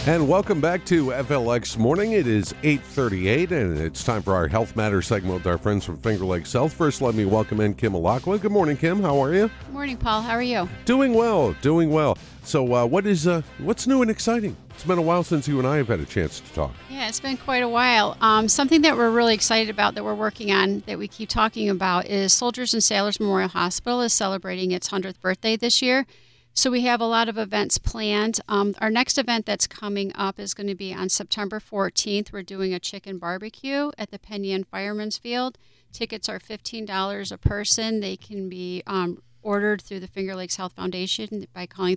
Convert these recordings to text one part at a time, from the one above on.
And welcome back to FLX Morning. It is 8:38, and it's time for our Health Matters segment with our friends from Finger Lakes Health. First, let me welcome in Kim Alakwa. Good morning, Kim. How are you? Good morning, Paul. How are you? Doing well, doing well. So what's new and exciting? It's been a while since you and I have had a chance to talk. Yeah, it's been quite a while. Something that we're really excited about that we're working on that we keep talking about is Soldiers and Sailors Memorial Hospital is celebrating its 100th birthday this year. So we have a lot of events planned. Our next event that's coming up is going to be on September 14th. We're doing a chicken barbecue at the Penn Yan Fireman's Field. Tickets are $15 a person. They can be ordered through the Finger Lakes Health Foundation by calling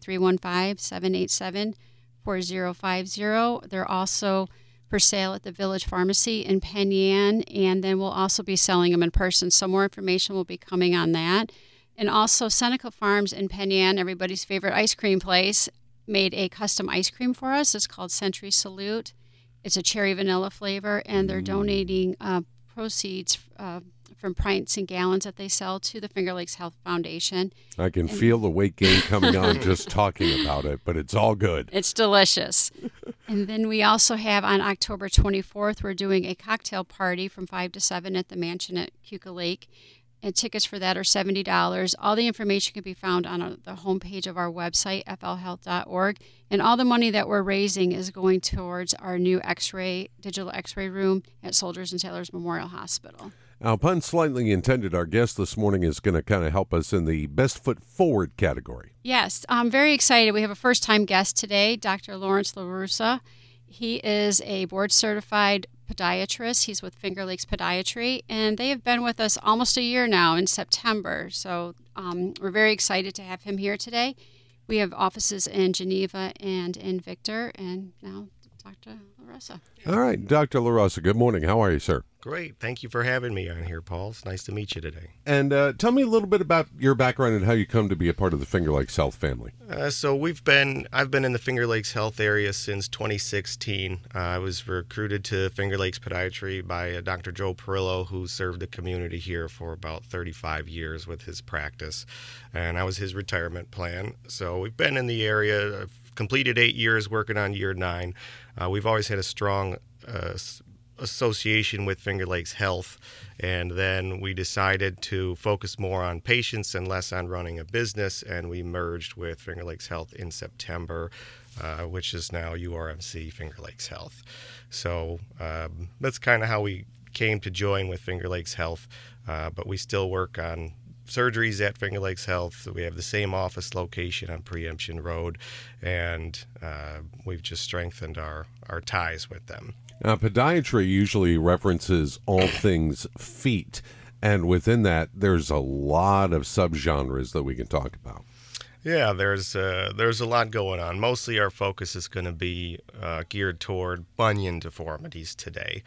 315-787-4050. They're also for sale at the Village Pharmacy in Penn Yan, and then we'll also be selling them in person. So more information will be coming on that. And also Seneca Farms in Penn Yan, everybody's favorite ice cream place, made a custom ice cream for us. It's called Century Salute. It's a cherry vanilla flavor, and they're donating proceeds from pints and gallons that they sell to the Finger Lakes Health Foundation. I can feel the weight gain coming on just talking about it, but it's all good. It's delicious. And then we also have on October 24th, we're doing a cocktail party from 5 to 7 at the mansion at Keuka Lake. And tickets for that are $70. All the information can be found on the homepage of our website, flhealth.org. And all the money that we're raising is going towards our new digital x-ray room at Soldiers and Sailors Memorial Hospital. Now, pun slightly intended, our guest this morning is going to kind of help us in the best foot forward category. Yes, I'm very excited. We have a first-time guest today, Dr. Lawrence LaRussa. He is a board-certified podiatrist. He's with Finger Lakes Podiatry, and they have been with us almost a year now in September. So we're very excited to have him here today. We have offices in Geneva and in Victor, and now Dr. LaRussa. All right, Dr. LaRussa, good morning. How are you, sir? Great. Thank you for having me on here, Paul. It's nice to meet you today. And tell me a little bit about your background and how you come to be a part of the Finger Lakes Health family. I've been in the Finger Lakes Health area since 2016. I was recruited to Finger Lakes Podiatry by Dr. Joe Perillo, who served the community here for about 35 years with his practice, and I was his retirement plan. So we've been in the area. I've completed 8 years, working on year 9. We've always had a strong association with Finger Lakes Health, and then we decided to focus more on patients and less on running a business, and we merged with Finger Lakes Health in September, which is now URMC Finger Lakes Health. So that's kind of how we came to join with Finger Lakes Health, but we still work on surgeries at Finger Lakes Health. We have the same office location on Preemption Road, and we've just strengthened our ties with them. Now, podiatry usually references all things feet, and within that, there's a lot of subgenres that we can talk about. Yeah, there's a lot going on. Mostly our focus is going to be geared toward bunion deformities today.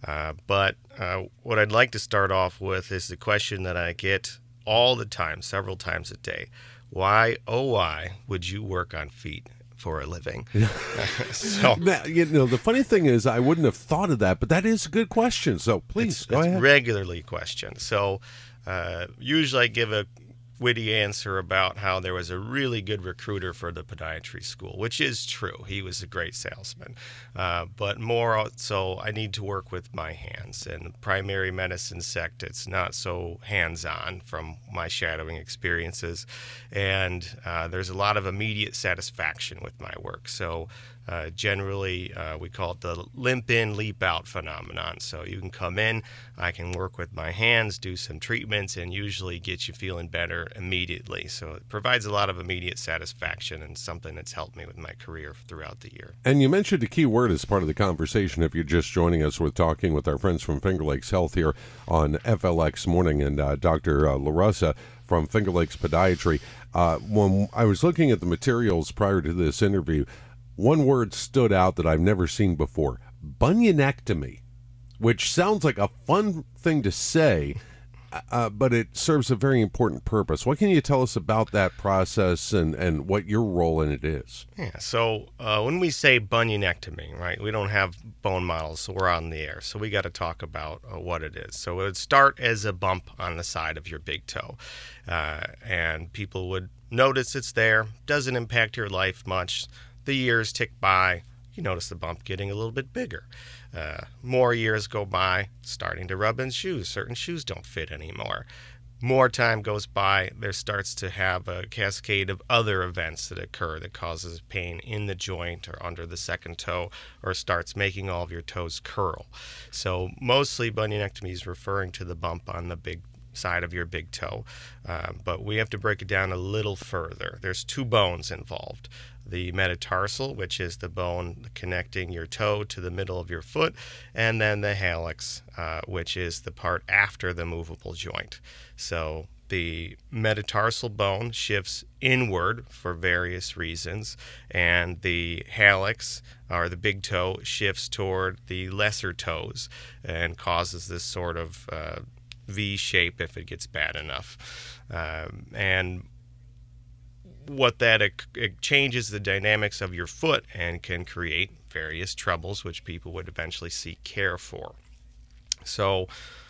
But what I'd like to start off with is the question that I get all the time, several times a day. Why, oh why, would you work on feet for a living? So, now, the funny thing is I wouldn't have thought of that, but that is a good question. So please, go ahead. It's regularly questioned. So usually I give a witty answer about how there was a really good recruiter for the podiatry school, which is true. He was a great salesman. But more so, I need to work with my hands. And primary medicine sect, it's not so hands-on from my shadowing experiences. And there's a lot of immediate satisfaction with my work. So generally, we call it the limp in, leap out phenomenon. So you can come in, I can work with my hands, do some treatments, and usually get you feeling better immediately. So it provides a lot of immediate satisfaction and something that's helped me with my career throughout the year. And you mentioned a key word as part of the conversation. If you're just joining us, we're talking with our friends from Finger Lakes Health here on FLX Morning, and Dr. LaRussa from Finger Lakes Podiatry. When I was looking at the materials prior to this interview, one word stood out that I've never seen before: bunionectomy, which sounds like a fun thing to say, but it serves a very important purpose. What can you tell us about that process and what your role in it is? Yeah, so when we say bunionectomy, right, we don't have bone models, so we're on the air. So we got to talk about what it is. So it would start as a bump on the side of your big toe, and people would notice it's there, doesn't impact your life much. The years tick by, you notice the bump getting a little bit bigger. More years go by, starting to rub in shoes. Certain shoes don't fit anymore. More time goes by, there starts to have a cascade of other events that occur that causes pain in the joint or under the second toe, or starts making all of your toes curl. So mostly bunionectomy is referring to the bump on the big side of your big toe, but we have to break it down a little further. There's two bones involved. The metatarsal, which is the bone connecting your toe to the middle of your foot, and then the hallux, which is the part after the movable joint. So the metatarsal bone shifts inward for various reasons, and the hallux, or the big toe, shifts toward the lesser toes and causes this sort of V shape if it gets bad enough. And what that it changes the dynamics of your foot and can create various troubles which people would eventually seek care for. So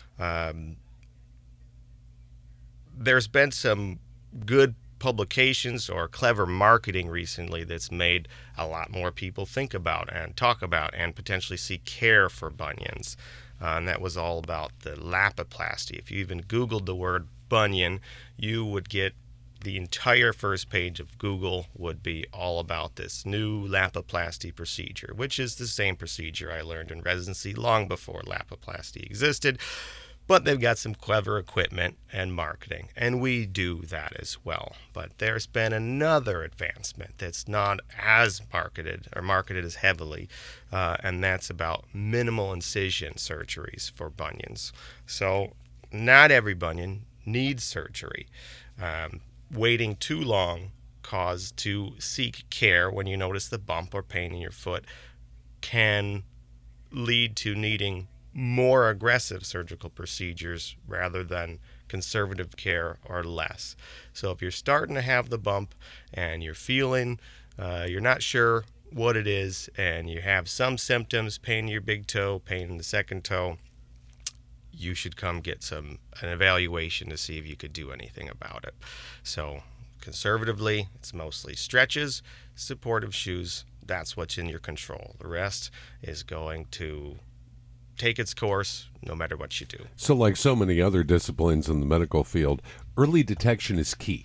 there's been some good publications or clever marketing recently that's made a lot more people think about and talk about and potentially seek care for bunions. And that was all about the Lapiplasty. If you even Googled the word bunion, you would get the entire first page of Google would be all about this new Lapiplasty procedure, which is the same procedure I learned in residency long before Lapiplasty existed. But they've got some clever equipment and marketing, and we do that as well. But there's been another advancement that's not as marketed as heavily, and that's about minimal incision surgeries for bunions. So not every bunion needs surgery. Waiting too long cause to seek care when you notice the bump or pain in your foot can lead to needing more aggressive surgical procedures rather than conservative care or less. So if you're starting to have the bump and you're feeling, you're not sure what it is, and you have some symptoms, pain in your big toe, pain in the second toe, you should come get an evaluation to see if you could do anything about it. So conservatively, it's mostly stretches, supportive shoes. That's what's in your control. The rest is going to take its course no matter what you do. So like so many other disciplines in the medical field, early detection is key.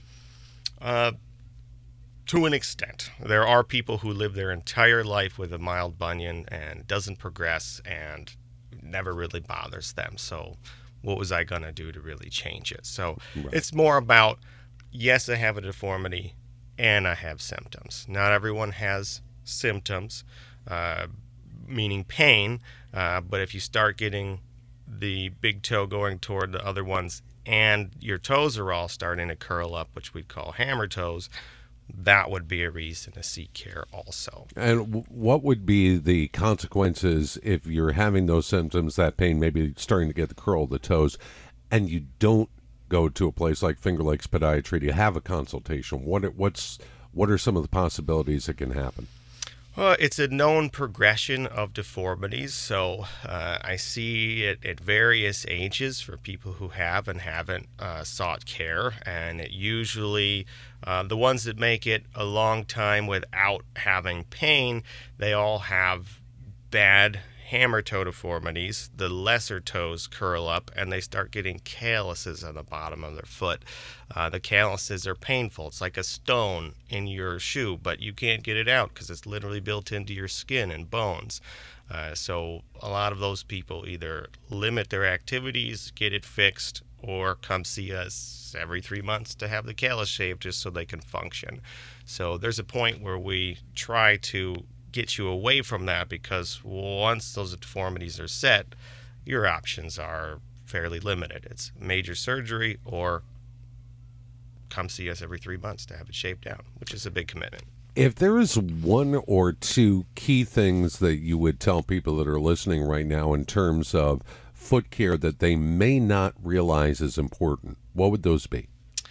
To an extent. There are people who live their entire life with a mild bunion and doesn't progress and never really bothers them. So what was I going to do to really change it? So It's more about, yes, I have a deformity and I have symptoms. Not everyone has symptoms, meaning pain, but if you start getting the big toe going toward the other ones and your toes are all starting to curl up, which we'd call hammer toes, that would be a reason to seek care also. And what would be the consequences if you're having those symptoms, that pain, maybe starting to get the curl of the toes, and you don't go to a place like Finger Lakes Podiatry to have a consultation? What are some of the possibilities that can happen? Well, it's a known progression of deformities, so I see it at various ages for people who have and haven't sought care, and it usually, the ones that make it a long time without having pain, they all have bad hammer toe deformities. The lesser toes curl up and they start getting calluses on the bottom of their foot. The calluses are painful. It's like a stone in your shoe, but you can't get it out because it's literally built into your skin and bones. So a lot of those people either limit their activities, get it fixed, or come see us every 3 months to have the callus shaved just so they can function. So there's a point where we try to get you away from that, because once those deformities are set, your options are fairly limited. It's major surgery or come see us every 3 months to have it shaved down, which is a big commitment. If there is one or two key things that you would tell people that are listening right now in terms of foot care that they may not realize is important, what would those be?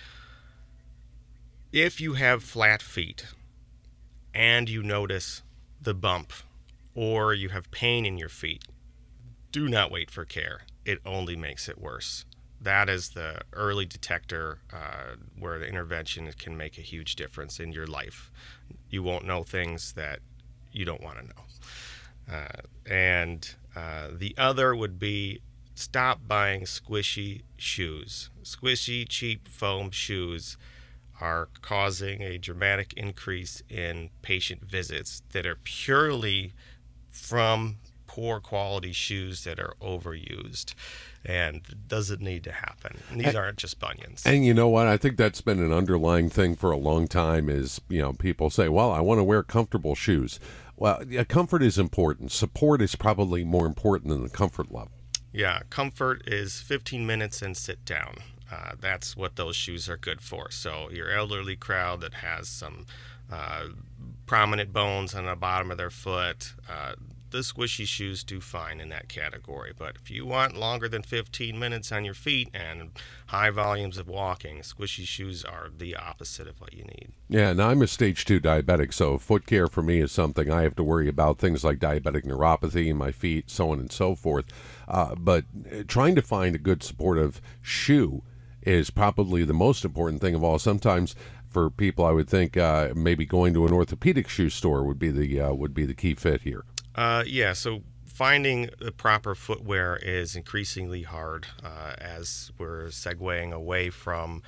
If you have flat feet and you notice the bump or you have pain in your feet, do not wait for care. It only makes it worse. That is the early detector where the intervention can make a huge difference in your life. You won't know things that you don't want to know. And the other would be stop buying squishy shoes. Squishy, cheap foam shoes are causing a dramatic increase in patient visits that are purely from poor quality shoes that are overused, and it doesn't need to happen. And these aren't just bunions. And you know what? I think that's been an underlying thing for a long time is, people say, well, I want to wear comfortable shoes. Well, comfort is important. Support is probably more important than the comfort level. Yeah, comfort is 15 minutes and sit down. That's what those shoes are good for. So your elderly crowd that has some prominent bones on the bottom of their foot, the squishy shoes do fine in that category. But if you want longer than 15 minutes on your feet and high volumes of walking, squishy shoes are the opposite of what you need. Yeah, and I'm a stage 2 diabetic, so foot care for me is something I have to worry about, things like diabetic neuropathy in my feet, so on and so forth. But trying to find a good supportive shoe is probably the most important thing of all. Sometimes for people, I would think maybe going to an orthopedic shoe store would be the key fit here. So finding the proper footwear is increasingly hard as we're segueing away from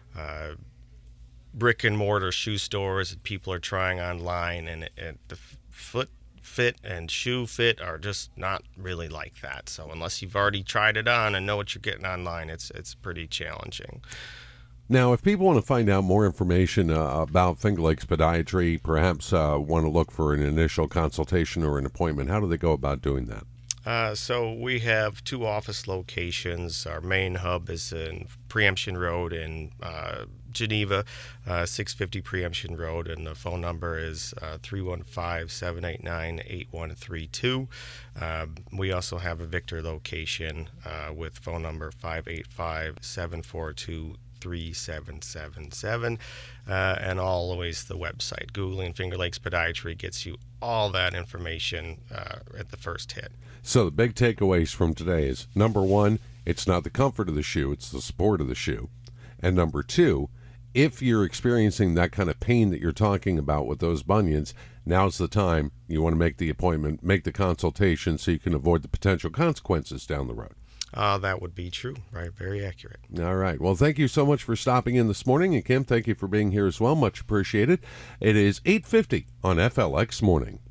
brick and mortar shoe stores that people are trying online, and the foot fit and shoe fit are just not really like that. So unless you've already tried it on and know what you're getting online, it's pretty challenging. Now, if people want to find out more information about Finger Lakes Podiatry, perhaps want to look for an initial consultation or an appointment, how do they go about doing that? So we have 2 office locations. Our main hub is in Preemption Road in Geneva, 650 Preemption Road, and the phone number is 315-789-8132. We also have a Victor location with phone number 585-742-3777, and always the website. Googling Finger Lakes Podiatry gets you all that information at the first hit. So the big takeaways from today is, number 1, it's not the comfort of the shoe, it's the support of the shoe. And number 2, if you're experiencing that kind of pain that you're talking about with those bunions, now's the time. You want to make the appointment, make the consultation so you can avoid the potential consequences down the road. That would be true, right? Very accurate. All right. Well, thank you so much for stopping in this morning. And Kim, thank you for being here as well. Much appreciated. It is 8:50 on FLX Morning.